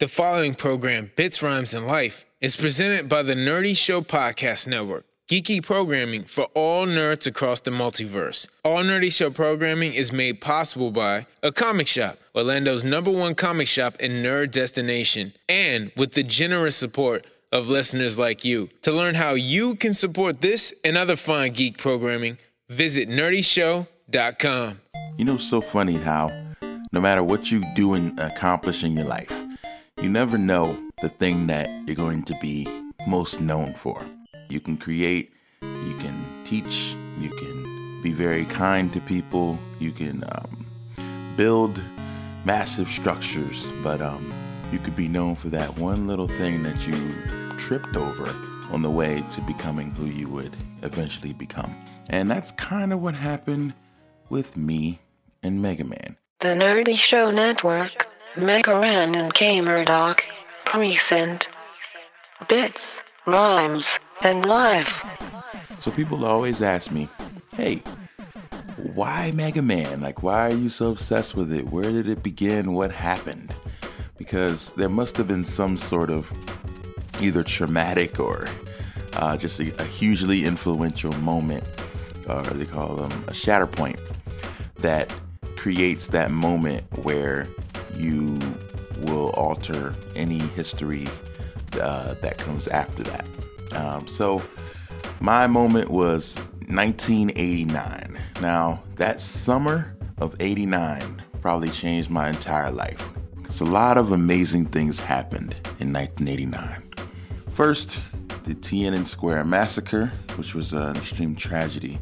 The following program, Bits, Rhymes, and Life, is presented by the Nerdy Show Podcast Network, geeky programming for all nerds across the multiverse. All Nerdy Show programming is made possible by A Comic Shop, Orlando's #1 comic shop and nerd destination, and with the generous support of listeners like you. To learn how you can support this and other fine geek programming, visit nerdyshow.com. You know, it's so funny how no matter what you do and accomplish in your life, you never know the thing that you're going to be most known for. You can create, you can teach, you can be very kind to people, you can build massive structures, but you could be known for that one little thing that you tripped over on the way to becoming who you would eventually become. And that's kind of what happened with me and Mega Man. The Nerdy Show Network, Mega Man and K Murdoch, present Bits, Rhymes, and Life. So people always ask me, hey, why Mega Man? Like, why are you so obsessed with it? Where did it begin? What happened? Because there must have been some sort of either traumatic or just a hugely influential moment, or they call them a shatter point, that creates that moment where you will alter any history that comes after that. So my moment was 1989. Now, that summer of 89 probably changed my entire life, because a lot of amazing things happened in 1989. First, the Tiananmen Square massacre, which was an extreme tragedy.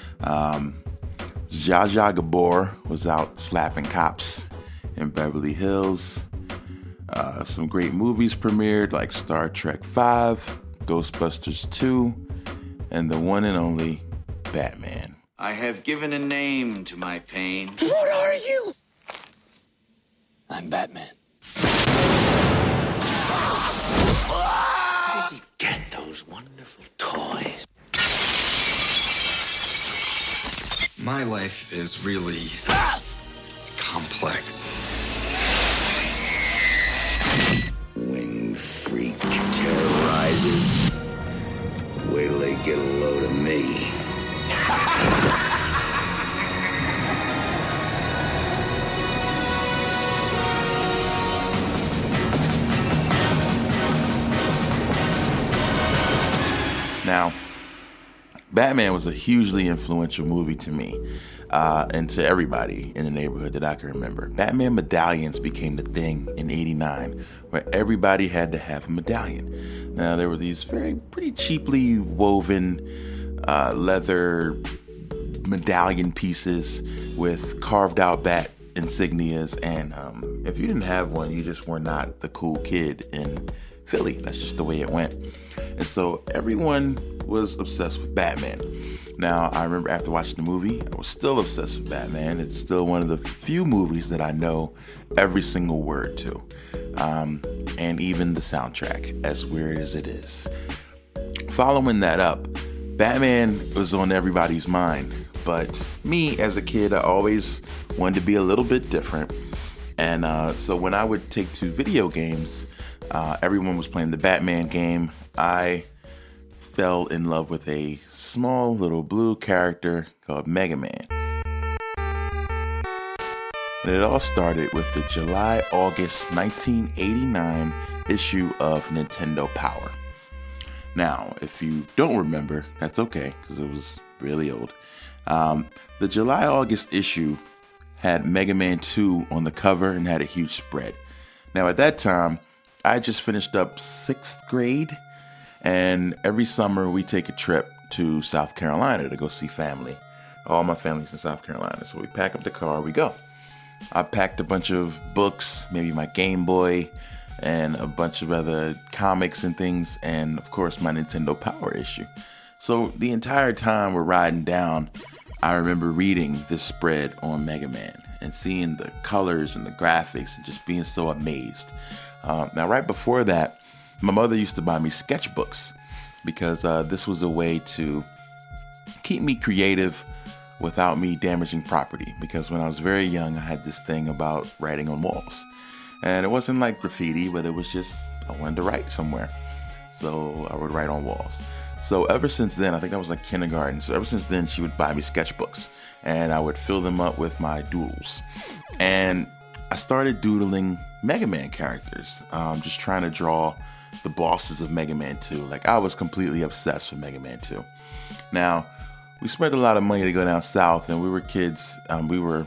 Zsa Zsa Gabor was out slapping cops in Beverly Hills. Some great movies premiered, like Star Trek V, Ghostbusters 2, and the one and only Batman. I have given a name to my pain. What are you? I'm Batman. Where did he get those wonderful toys? My life is really complex. Winged freak terrorizes. Wait till they get a load of me. Now, Batman was a hugely influential movie to me and to everybody in the neighborhood that I can remember. Batman medallions became the thing in '89, where everybody had to have a medallion. Now, there were these pretty cheaply woven leather medallion pieces with carved out bat insignias, and if you didn't have one, you just were not the cool kid in Philly. That's just the way it went. And so everyone was obsessed with Batman. Now, I remember after watching the movie, I was still obsessed with Batman. It's still one of the few movies that I know every single word to. And even the soundtrack, as weird as it is. Following that up, Batman was on everybody's mind. But me, as a kid, I always wanted to be a little bit different. And so when I would take to video games, everyone was playing the Batman game. I fell in love with a small little blue character called Mega Man. And it all started with the July-August 1989 issue of Nintendo Power. Now, if you don't remember, that's okay, because it was really old. The July-August issue had Mega Man 2 on the cover and had a huge spread. Now, at that time, I just finished up 6th grade, and every summer we take a trip to South Carolina to go see family. All my family's in South Carolina, so we pack up the car, we go. I packed a bunch of books, maybe my Game Boy, and a bunch of other comics and things, and of course my Nintendo Power issue. So the entire time we're riding down, I remember reading this spread on Mega Man and seeing the colors and the graphics and just being so amazed. Now, right before that, my mother used to buy me sketchbooks because this was a way to keep me creative without me damaging property. Because when I was very young, I had this thing about writing on walls. And it wasn't like graffiti, but it was just, I wanted to write somewhere. So I would write on walls. So ever since then, I think that was like kindergarten. So ever since then, she would buy me sketchbooks and I would fill them up with my doodles. And I started doodling Mega Man characters, just trying to draw the bosses of Mega Man 2. Like, I was completely obsessed with Mega Man 2. Now, we spent a lot of money to go down south, and we were kids. We were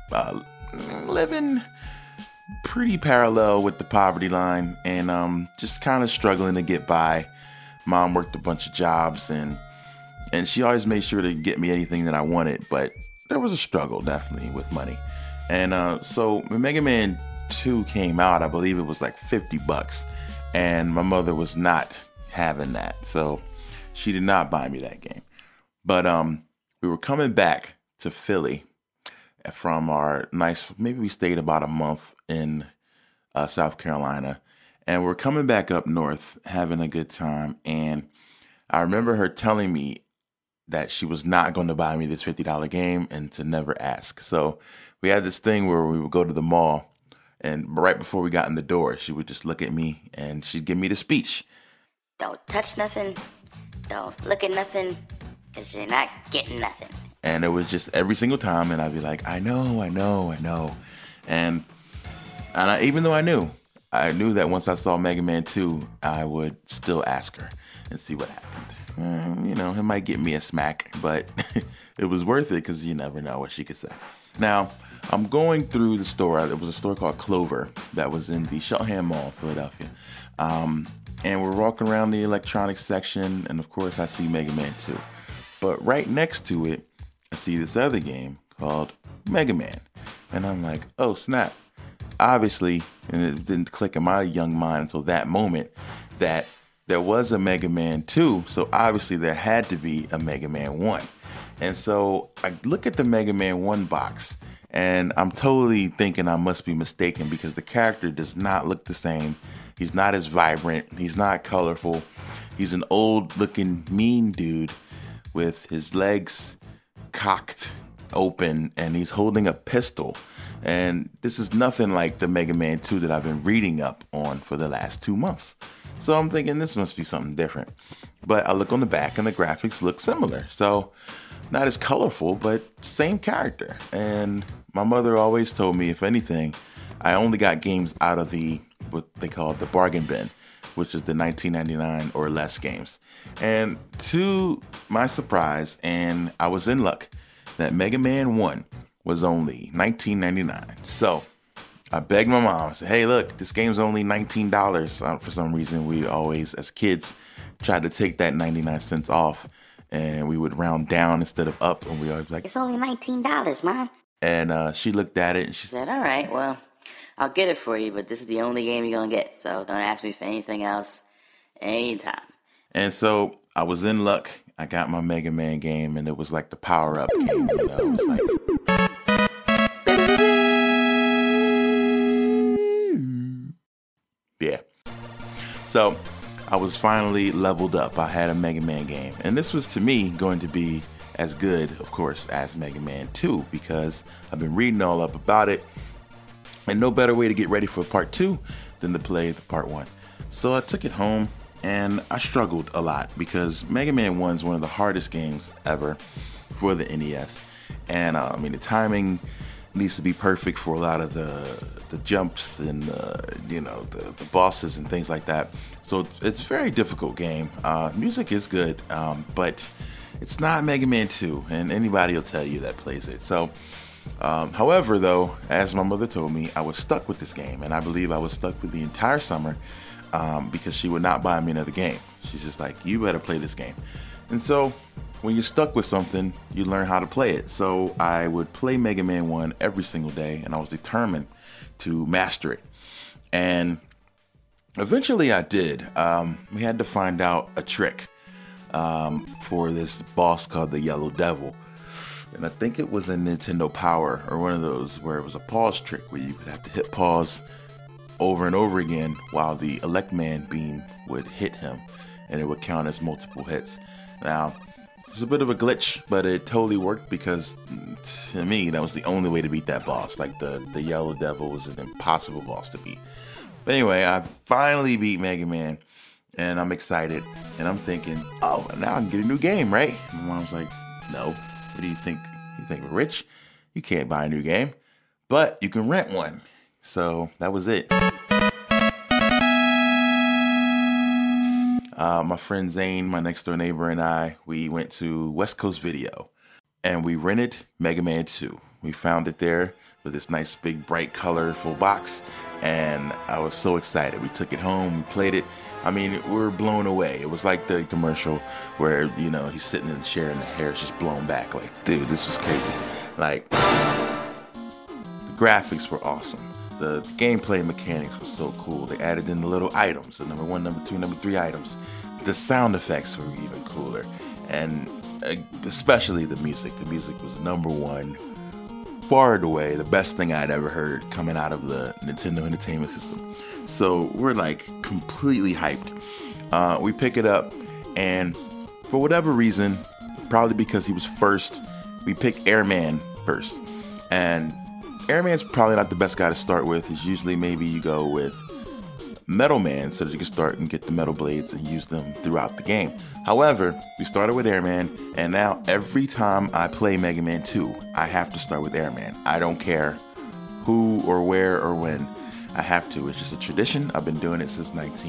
living pretty parallel with the poverty line, and just kind of struggling to get by. Mom worked a bunch of jobs, and she always made sure to get me anything that I wanted, but there was a struggle, definitely, with money. And so when Mega Man 2 came out, I believe it was like $50, and my mother was not having that, so she did not buy me that game. But we were coming back to Philly from our nice, maybe we stayed about a month in South Carolina, and we're coming back up north, having a good time. And I remember her telling me that she was not going to buy me this $50 game and to never ask. So we had this thing where we would go to the mall, and right before we got in the door, she would just look at me and she'd give me the speech. Don't touch nothing. Don't look at nothing, because you're not getting nothing. And it was just every single time, and I'd be like, I know. And even though I knew that once I saw Mega Man 2, I would still ask her and see what happened. It might get me a smack, but it was worth it because you never know what she could say. Now, I'm going through the store. It was a store called Clover that was in the Sheltham Mall, Philadelphia. And we're walking around the electronics section, and of course I see Mega Man 2. But right next to it, I see this other game called Mega Man. And I'm like, oh snap. Obviously, and it didn't click in my young mind until that moment, that there was a Mega Man 2, so obviously there had to be a Mega Man 1. And so I look at the Mega Man 1 box, and I'm totally thinking I must be mistaken because the character does not look the same. He's not as vibrant. He's not colorful. He's an old-looking, mean dude with his legs cocked open, and he's holding a pistol. And this is nothing like the Mega Man 2 that I've been reading up on for the last 2 months. So I'm thinking this must be something different. But I look on the back and the graphics look similar. So not as colorful, but same character. And my mother always told me, if anything, I only got games out of what they call the bargain bin, which is the $19.99 or less games. And to my surprise, and I was in luck, that Mega Man 1 was only $19.99. So I begged my mom, I said, hey, look, this game's only $19. For some reason, we always, as kids, tried to take that 99 cents off, and we would round down instead of up, and we always like, it's only $19, Mom. And she looked at it, and she said, all right, well, I'll get it for you, but this is the only game you're going to get, so don't ask me for anything else anytime. And so I was in luck. I got my Mega Man game, and it was like the power-up game. It was like... Yeah. So I was finally leveled up. I had a Mega Man game. And this was, to me, going to be as good, of course, as Mega Man 2, because I've been reading all up about it. And no better way to get ready for part 2 than to play the part 1. So I took it home, and I struggled a lot because Mega Man 1 is one of the hardest games ever for the NES. And the timing needs to be perfect for a lot of the jumps and the bosses and things like that. So it's a very difficult game. Music is good, but it's not Mega Man 2, and anybody will tell you that plays it. So however, though, as my mother told me, I was stuck with this game, and I believe I was stuck with the entire summer because she would not buy me another game. She's just like, you better play this game. And so when you're stuck with something, you learn how to play it. So I would play Mega Man 1 every single day, and I was determined to master it. And eventually I did. We had to find out a trick for this boss called the Yellow Devil. And I think it was a Nintendo Power or one of those where it was a pause trick where you would have to hit pause over and over again while the Electman beam would hit him, and it would count as multiple hits. Now, was a bit of a glitch, but it totally worked because to me, that was the only way to beat that boss. Like the Yellow Devil was an impossible boss to beat. But anyway, I finally beat Mega Man, and I'm excited, and I'm thinking, oh, now I can get a new game, right? And my mom's like, no, what do you think? You think we're rich? You can't buy a new game, but you can rent one. So that was it. My friend Zane, my next door neighbor, and I, we went to West Coast Video and we rented Mega Man 2. We found it there with this nice big bright colorful box, and I was so excited. We took it home, we played it. I mean, we were blown away. It was like the commercial where, you know, he's sitting in the chair and the hair is just blown back. Like, dude, this was crazy. Like, the graphics were awesome. The gameplay mechanics were so cool. They added in the little items, the number 1, number 2, number 3 items. The sound effects were even cooler. And especially the music. The music was number 1, far and away, the best thing I'd ever heard coming out of the Nintendo Entertainment System. So we're like completely hyped. We pick it up, and for whatever reason, probably because he was first, we pick Airman first. And Airman's probably not the best guy to start with. It's usually maybe you go with Metal Man so that you can start and get the metal blades and use them throughout the game. However, we started with Airman, and now every time I play Mega Man 2, I have to start with Airman. I don't care who or where or when. I have to. It's just a tradition. I've been doing it since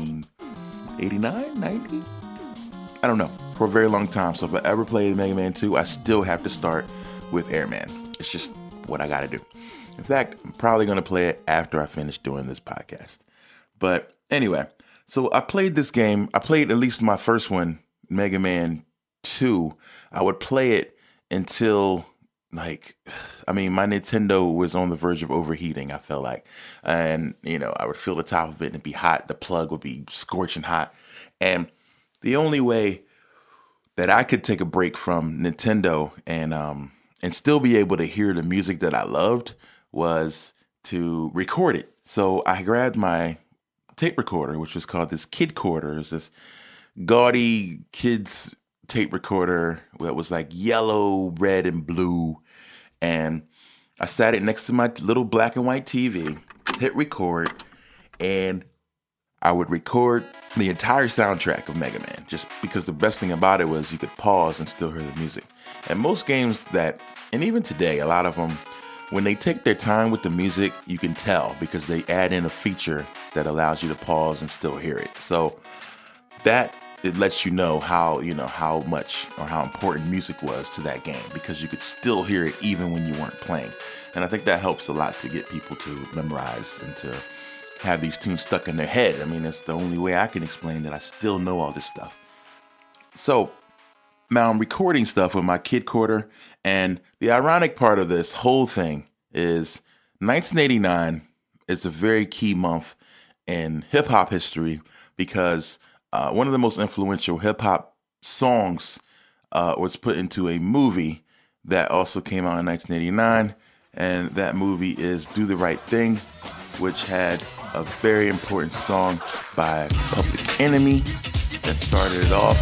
1989, 90? I don't know. For a very long time. So if I ever play Mega Man 2, I still have to start with Airman. It's just what I gotta do. In fact, I'm probably gonna play it after I finish doing this podcast. But anyway, so I played this game. I played at least my first one, Mega Man 2. I would play it until, my Nintendo was on the verge of overheating, I felt like. And, I would feel the top of it and it'd be hot. The plug would be scorching hot. And the only way that I could take a break from Nintendo and still be able to hear the music that I loved was to record it. So I grabbed my tape recorder, which was called this Kid Quarter. It's this gaudy kids tape recorder that was like yellow, red, and blue. And I sat it next to my little black and white TV, hit record, and I would record the entire soundtrack of Mega Man, just because the best thing about it was you could pause and still hear the music. And most games and even today, a lot of them, when they take their time with the music, you can tell because they add in a feature that allows you to pause and still hear it. So it lets you know how much or how important music was to that game, because you could still hear it even when you weren't playing. And I think that helps a lot to get people to memorize and to have these tunes stuck in their head. I mean, it's the only way I can explain that I still know all this stuff. So now I'm recording stuff with my Kid Quarter, and the ironic part of this whole thing is 1989 is a very key month in hip-hop history, because one of the most influential hip-hop songs was put into a movie that also came out in 1989, and that movie is Do the Right Thing, which had a very important song by Public Enemy that started it off.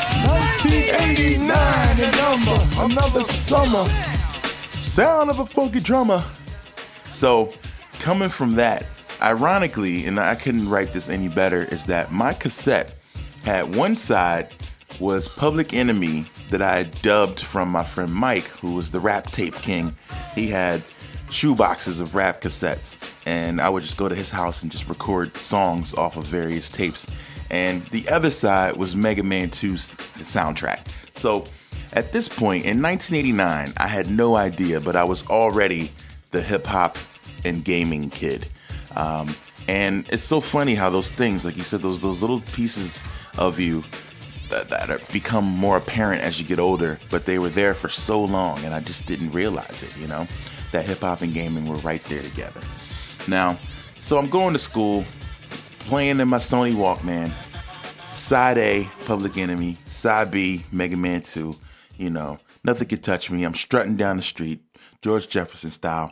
1989 and another summer, sound of a funky drummer. So coming from that, ironically, and I couldn't write this any better, is that my cassette had one side was Public Enemy that I had dubbed from my friend Mike, who was the rap tape king. He had shoeboxes of rap cassettes, and I would just go to his house and just record songs off of various tapes. And the other side was Mega Man 2's soundtrack. So at this point in 1989, I had no idea, but I was already the hip hop and gaming kid. And it's so funny how those things, like you said, those little pieces of you that become more apparent as you get older, but they were there for so long, and I just didn't realize it, that hip hop and gaming were right there together. Now, so I'm going to school, playing in my Sony Walkman, side A, Public Enemy, side B, Mega Man 2, nothing could touch me. I'm strutting down the street, George Jefferson style.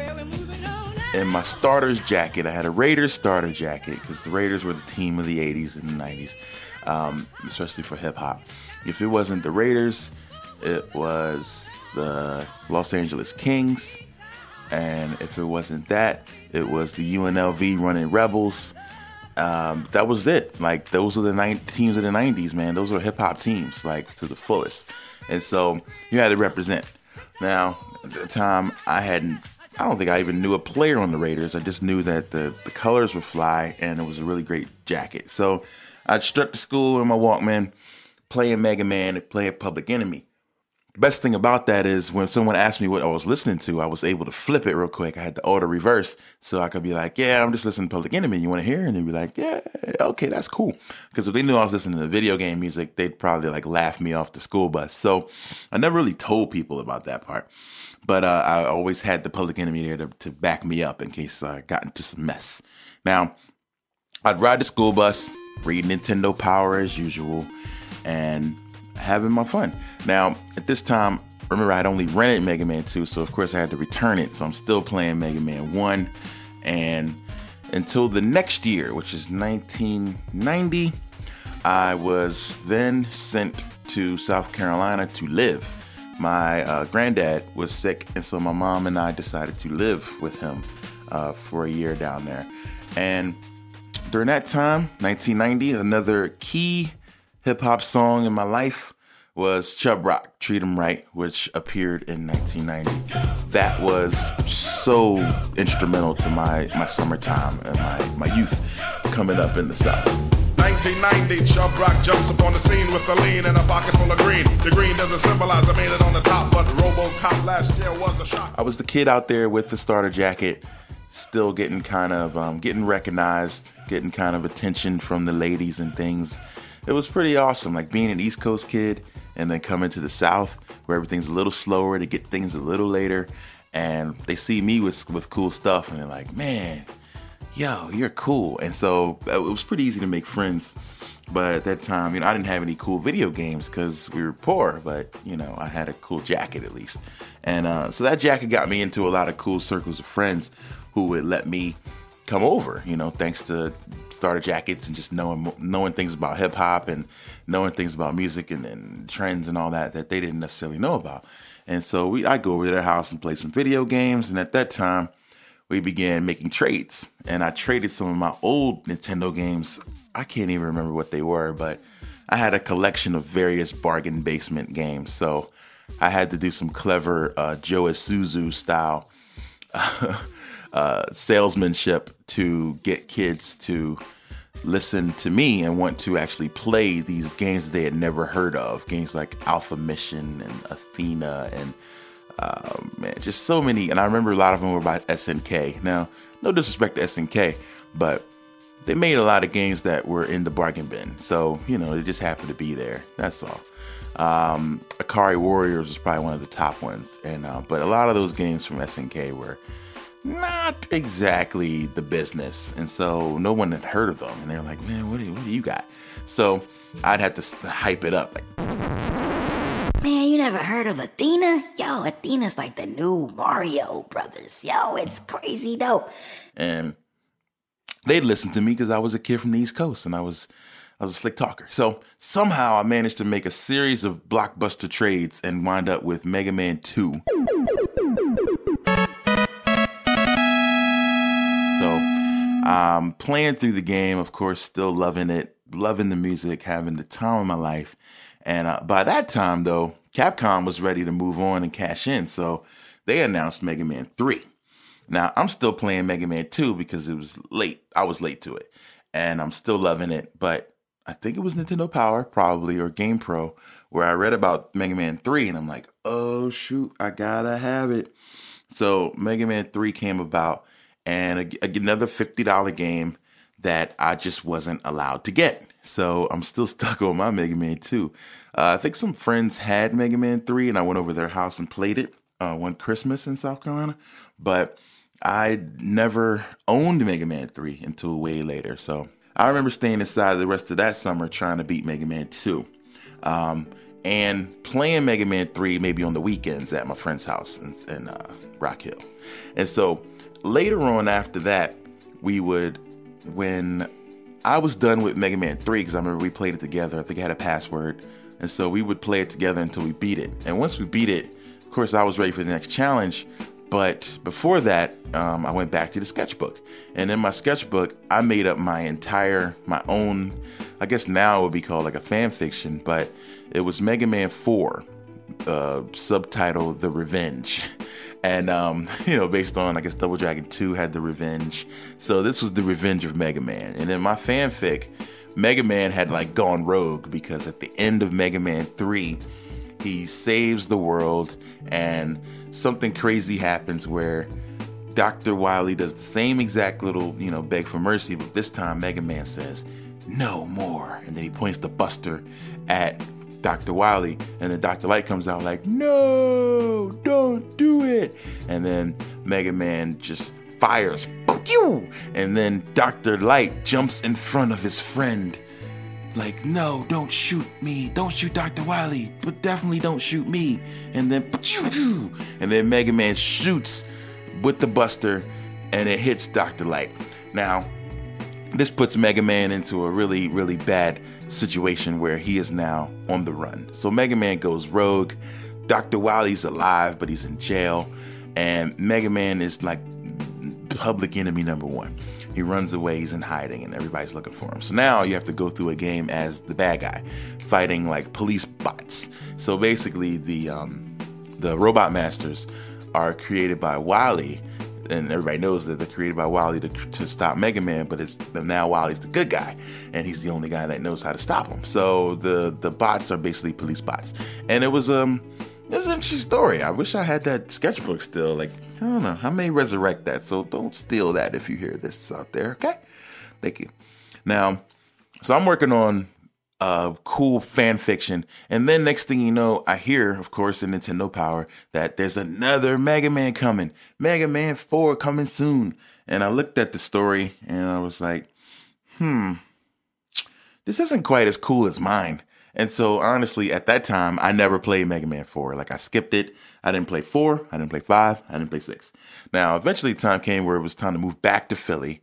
In my starter's jacket, I had a Raiders starter jacket, because the Raiders were the team of the 80s and the 90s, especially for hip hop. If it wasn't the Raiders, it was the Los Angeles Kings. And if it wasn't that, it was the UNLV running Rebels. That was it. Like, those were the teams of the 90s, man. Those were hip-hop teams, like, to the fullest. And so you had to represent. Now, at the time, I don't think I even knew a player on the Raiders. I just knew that the colors were fly, and it was a really great jacket. So I'd struck to school in my Walkman, playing Mega Man and playing Public Enemy. The best thing about that is when someone asked me what I was listening to, I was able to flip it real quick. I had the auto reverse, so I could be like, yeah, I'm just listening to Public Enemy. You want to hear? And they'd be like, yeah, okay, that's cool. Because if they knew I was listening to video game music, they'd probably like laugh me off the school bus. So I never really told people about that part. But I always had the Public Enemy there to back me up in case I got into some mess. Now, I'd ride the school bus, read Nintendo Power as usual, and having my fun. Now, at this time, remember, I'd only rented Mega Man 2, so of course I had to return it. So I'm still playing Mega Man 1. And until the next year, which is 1990, I was then sent to South Carolina to live. My granddad was sick, and so my mom and I decided to live with him for a year down there. And during that time, 1990, another key hip-hop song in my life was Chubb Rock, Treat 'Em Right, which appeared in 1990. That was so instrumental to my summertime and my youth coming up in the South. 1990, Chubb Rock jumps upon the scene with a lean and a pocket full of green. The green doesn't symbolize I made it on the top, but RoboCop last year was a shock. I was the kid out there with the starter jacket, still getting kind of getting recognized, getting kind of attention from the ladies and things. It was pretty awesome, like being an East Coast kid and then coming to the South where everything's a little slower, to get things a little later, and they see me with cool stuff and they're like, man, yo, you're cool. And so it was pretty easy to make friends. But at that time, I didn't have any cool video games because we were poor, but I had a cool jacket at least. And so that jacket got me into a lot of cool circles of friends who would let me come over, thanks to starter jackets and just knowing things about hip hop and knowing things about music and trends and all that they didn't necessarily know about. And so I'd go over to their house and play some video games. And at that time, we began making trades. And I traded some of my old Nintendo games. I can't even remember what they were, but I had a collection of various bargain basement games. So I had to do some clever Joe Isuzu style salesmanship to get kids to listen to me and want to actually play these games they had never heard of. Games like Alpha Mission and Athena and just so many. And I remember a lot of them were by SNK. Now, no disrespect to SNK, but they made a lot of games that were in the bargain bin. So, they just happened to be there. That's all. Akari Warriors was probably one of the top ones. And but a lot of those games from SNK were not exactly the business. And so no one had heard of them. And they're like, man, what do you got? So I'd have to hype it up. Like, man, you never heard of Athena? Yo, Athena's like the new Mario Brothers. Yo, it's crazy dope. And they'd listen to me because I was a kid from the East Coast and I was a slick talker. So somehow I managed to make a series of blockbuster trades and wind up with Mega Man 2. So playing through the game, of course, still loving it, loving the music, having the time of my life. And by that time, though, Capcom was ready to move on and cash in. So they announced Mega Man 3. Now, I'm still playing Mega Man 2 because it was late. I was late to it. And I'm still loving it. But I think it was Nintendo Power, probably, or GamePro, where I read about Mega Man 3. And I'm like, oh, shoot, I gotta have it. So Mega Man 3 came about. And another $50 game that I just wasn't allowed to get. So I'm still stuck on my Mega Man 2. I think some friends had Mega Man 3, and I went over to their house and played it one Christmas in South Carolina. But I never owned Mega Man 3 until way later. So I remember staying inside the rest of that summer trying to beat Mega Man 2. And playing Mega Man 3 maybe on the weekends at my friend's house in Rock Hill. And so later on after that, when I was done with Mega Man 3, because I remember we played it together. I think I had a password. And so we would play it together until we beat it. And once we beat it, of course, I was ready for the next challenge. But before that, I went back to the sketchbook. And in my sketchbook, I made up my own, I guess now it would be called like a fan fiction, but it was Mega Man 4, subtitle The Revenge. And, based on, I guess, Double Dragon 2 had The Revenge. So this was The Revenge of Mega Man. And in my fanfic, Mega Man had like gone rogue because at the end of Mega Man 3, he saves the world and something crazy happens where Dr. Wily does the same exact little, beg for mercy, but this time Mega Man says, no more. And then he points the Buster at Dr. Wily, and then Dr. Light comes out like, no, don't do it. And then Mega Man just fires, and then Dr. Light jumps in front of his friend like, no, don't shoot me. Don't shoot Dr. Wily, but definitely don't shoot me. And then Mega Man shoots with the Buster and it hits Dr. Light. Now, this puts Mega Man into a really, really bad situation where he is now on the run. So Mega Man goes rogue. Dr. Wily's alive, but he's in jail. And Mega Man is like public enemy number one. He runs away, he's in hiding, and everybody's looking for him. So now you have to go through a game as the bad guy, fighting like police bots. So basically the Robot Masters are created by Wily, and everybody knows that they're created by Wily to stop Mega Man, but now Wily's the good guy, and he's the only guy that knows how to stop him. So the bots are basically police bots. And it was an interesting story. I wish I had that sketchbook still. Like, I don't know. I may resurrect that, so don't steal that if you hear this out there, okay? Thank you. Now, so I'm working on cool fan fiction, and then next thing you know, I hear, of course, in Nintendo Power, that there's another Mega Man coming. Mega Man 4 coming soon. And I looked at the story, and I was like, this isn't quite as cool as mine. And so, honestly, at that time, I never played Mega Man 4. Like, I skipped it. I didn't play 4. I didn't play 5. I didn't play 6. Now, eventually, the time came where it was time to move back to Philly.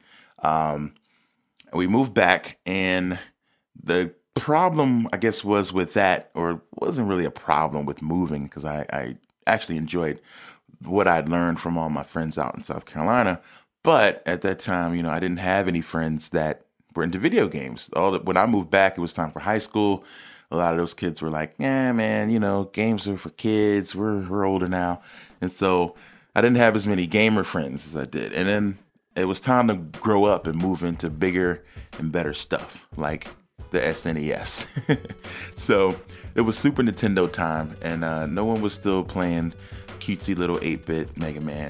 We moved back, and the problem, I guess, was with that, or it wasn't really a problem with moving, because I actually enjoyed what I'd learned from all my friends out in South Carolina. But at that time, I didn't have any friends that were into video games. When I moved back, it was time for high school. A lot of those kids were like, yeah, man, games are for kids. We're older now. And so I didn't have as many gamer friends as I did. And then it was time to grow up and move into bigger and better stuff, like the SNES. So it was Super Nintendo time, and no one was still playing cutesy little 8-bit Mega Man.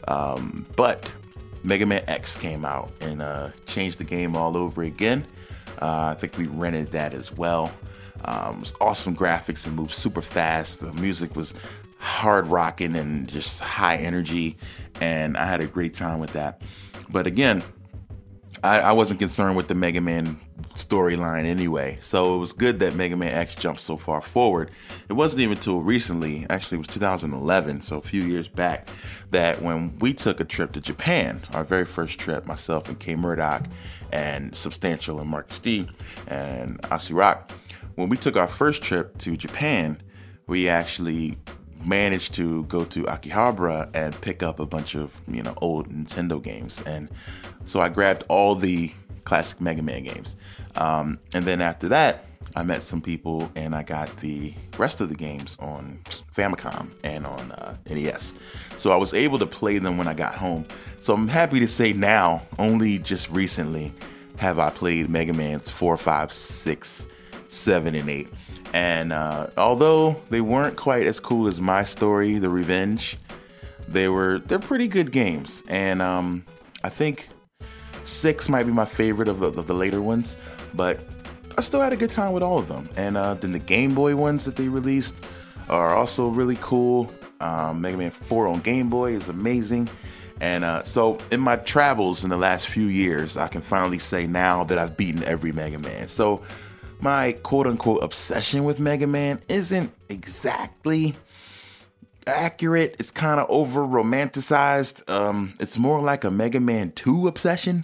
But Mega Man X came out and changed the game all over again. I think we rented that as well. It was awesome graphics and moved super fast. The music was hard rocking and just high energy, and I had a great time with that. But again, I wasn't concerned with the Mega Man storyline anyway, so it was good that Mega Man X jumped so far forward. It wasn't even until recently, actually it was 2011, so a few years back, that when we took a trip to Japan, our very first trip, myself and K Murdoch and Substantial and Marcus D and Aussie Rock, when we took our first trip to Japan, we actually managed to go to Akihabara and pick up a bunch of, old Nintendo games. And so I grabbed all the classic Mega Man games. And then after that, I met some people and I got the rest of the games on Famicom and on NES. So I was able to play them when I got home. So I'm happy to say now, only just recently, have I played Mega Man's 4, 5, 6, 7, and 8. And although they weren't quite as cool as my story, The Revenge, they're pretty good games. And I think 6 might be my favorite of the later ones, but I still had a good time with all of them. And then the Game Boy ones that they released are also really cool. Mega Man 4 on Game Boy is amazing. And so in my travels in the last few years, I can finally say now that I've beaten every Mega Man. So my quote-unquote obsession with Mega Man isn't exactly accurate. It's kind of over-romanticized. It's more like a Mega Man 2 obsession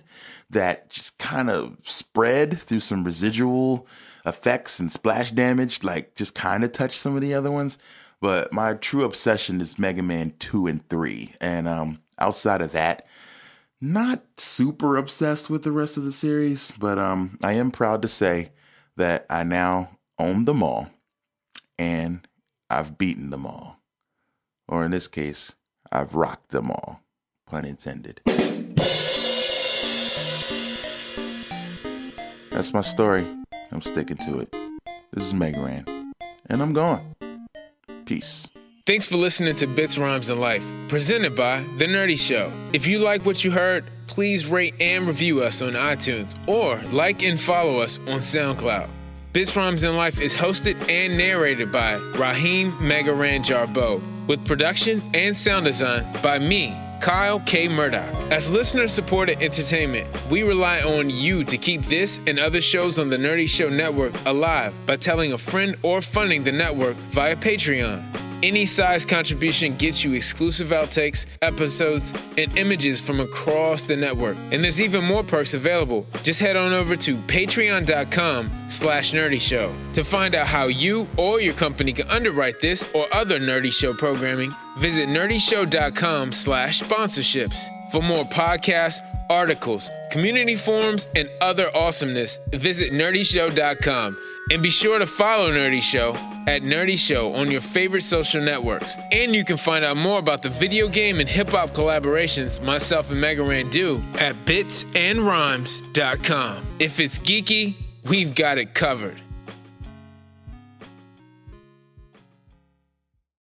that just kind of spread through some residual effects and splash damage, like just kind of touched some of the other ones. But my true obsession is Mega Man 2 and 3. And outside of that, not super obsessed with the rest of the series, but I am proud to say that I now own them all and I've beaten them all. Or in this case, I've rocked them all, pun intended. That's my story. I'm sticking to it. This is Mega Ran, and I'm gone. Peace. Thanks for listening to Bits, Rhymes, and Life, presented by The Nerdy Show. If you like what you heard, please rate and review us on iTunes, or like and follow us on SoundCloud. Bits, Rhymes, and Life is hosted and narrated by Raheem Mega Ran Jarbo, with production and sound design by me, Kyle K. Murdoch. As listener-supported entertainment, we rely on you to keep this and other shows on the Nerdy Show Network alive by telling a friend or funding the network via Patreon. Any size contribution gets you exclusive outtakes, episodes, and images from across the network. And there's even more perks available. Just head on over to patreon.com/nerdyshow to find out how you or your company can underwrite this or other Nerdy Show programming. Visit nerdyshow.com/sponsorships. For more podcasts, articles, community forums, and other awesomeness, visit nerdyshow.com. And be sure to follow Nerdy Show at Nerdy Show on your favorite social networks. And you can find out more about the video game and hip-hop collaborations myself and Mega Ran do at bitsandrhymes.com. If it's geeky, we've got it covered.